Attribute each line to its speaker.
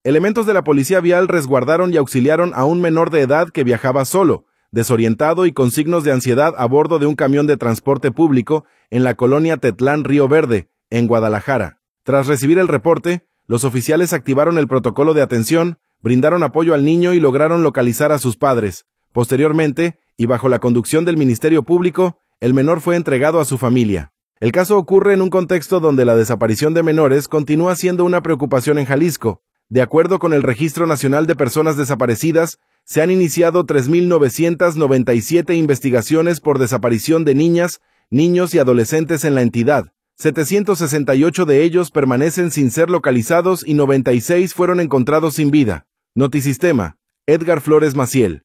Speaker 1: Elementos de la policía vial resguardaron y auxiliaron a un menor de edad que viajaba solo, desorientado y con signos de ansiedad a bordo de un camión de transporte público en la colonia Tetlán Río Verde, en Guadalajara. Tras recibir el reporte, los oficiales activaron el protocolo de atención, brindaron apoyo al niño y lograron localizar a sus padres. Posteriormente, y bajo la conducción del Ministerio Público, el menor fue entregado a su familia. El caso ocurre en un contexto donde la desaparición de menores continúa siendo una preocupación en Jalisco. De acuerdo con el Registro Nacional de Personas Desaparecidas, se han iniciado 3.997 investigaciones por desaparición de niñas, niños y adolescentes en la entidad. 768 de ellos permanecen sin ser localizados y 96 fueron encontrados sin vida. Notisistema, Edgar Flores Maciel.